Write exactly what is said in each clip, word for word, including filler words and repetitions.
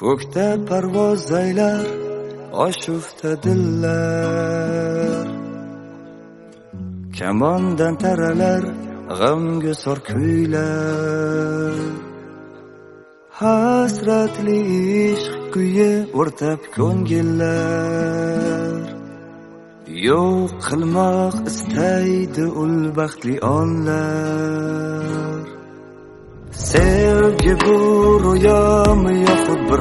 Ko'kda parvoz aylar oshufta dillar, kamondan taralar g'amgusor kuylar. Hasratli ishq kuyi o'rtab ko'ngillar, yo'q qilmoq istaydi ul baxtli onlar. Sevgi bu ro'yomi yoxud bir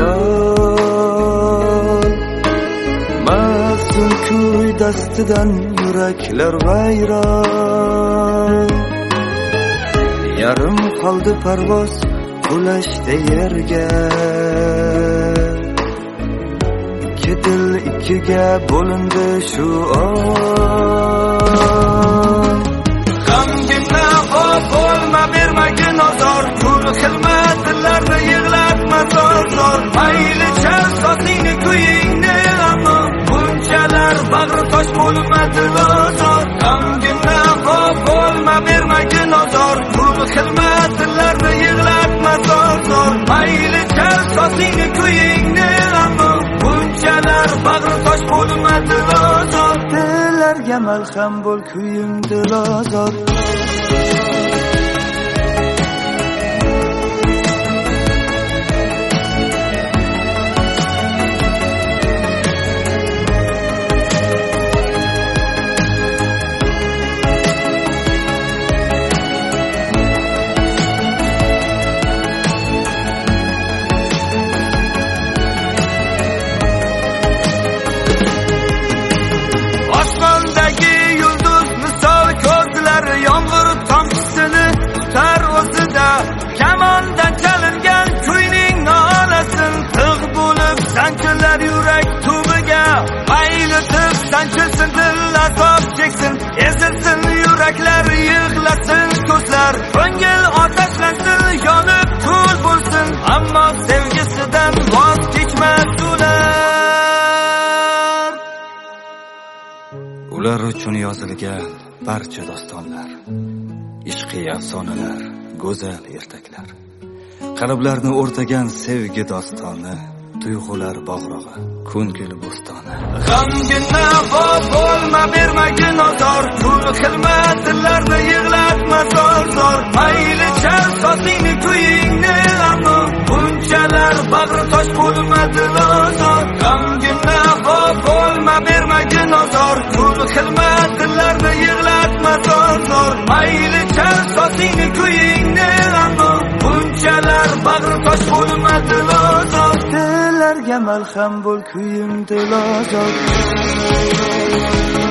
xayol, mahzun kuy dastidan yuraklar vayron. Yarim qoldi parvoz qulashda yerga, ikki dil ikkiga bo'lindi shu on. G'amgina bo'lma, bermagin ozor, kul xilmatlarni yig'latma zor zor. Mayli chal sosingni kuyingni, ammo bunchalar bag'ri tosh bo'lmadi lozor. G'amgina bo'lma, bermagin ozor, kul xilmatlarni yig'latma zor zor. Mayli chal sosingni kuyingni, ammo bunchalar bag'ri tosh bo'lmadi lozor. Dillarga malham bo'l, kuyimdi lozor. Kamondan chalingan kuyning nolasin tig' bo'lib sanchilar yurak tubiga. Mayli tig' sanchilsin, dil azob cheksin, ezilsin yuraklar, yig'lasin ko'zlar. Ko'ngil otashlansin, yonib kul bo'lsin, ammo sevgisidan voz kechmas ular. Ular uchun yozilgan barcha dostonlar, ishqiy afsonalar, go'zal ertaklar, qalblarni o'rtagan sevgi dostoni, tuyg'ular bog'rog'i, ko'ngil bo'stoni. G'amgina bo'lma, bermagin ozor, kul xilmatlarni yig'latma zor zor. Mayli chal sosingni kuyingni, ammo bunchalar bag'ri tosh bo'lmadi lozor. G'amgina bo'lma, bermagin ozor, kul xilmatlarni yig'latma zor zor. Mayli chal sosingni kuyingni, ammo bunchalar bag'ri tosh bo'lmadi lozor. Dillarga malham bo'l, kuyimdi lozor.